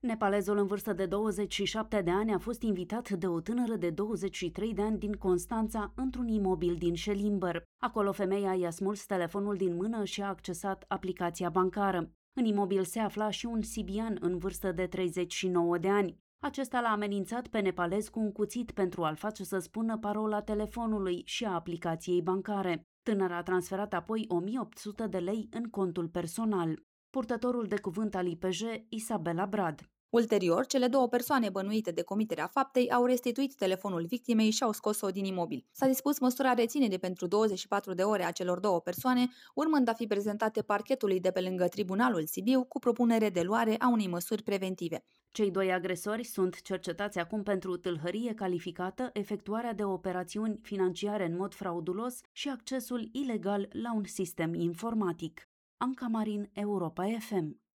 Nepalezul în vârstă de 27 de ani a fost invitat de o tânără de 23 de ani din Constanța într-un imobil din Șelimber. Acolo femeia i-a smuls telefonul din mână și a accesat aplicația bancară. În imobil se afla și un sibian în vârstă de 39 de ani. Acesta l-a amenințat pe nepalez cu un cuțit pentru a-l face să spună parola telefonului și a aplicației bancare. Tânăra a transferat apoi 1800 de lei în contul personal. Purtătorul de cuvânt al IPJ, Isabela Brad. Ulterior, cele două persoane bănuite de comiterea faptei au restituit telefonul victimei și au scos-o din imobil. S-a dispus măsura reținere pentru 24 de ore a celor două persoane, urmând a fi prezentate parchetului de pe lângă Tribunalul Sibiu cu propunere de luare a unei măsuri preventive. Cei doi agresori sunt cercetați acum pentru tâlhărie calificată, efectuarea de operațiuni financiare în mod fraudulos și accesul ilegal la un sistem informatic. Anca Marin, Europa FM.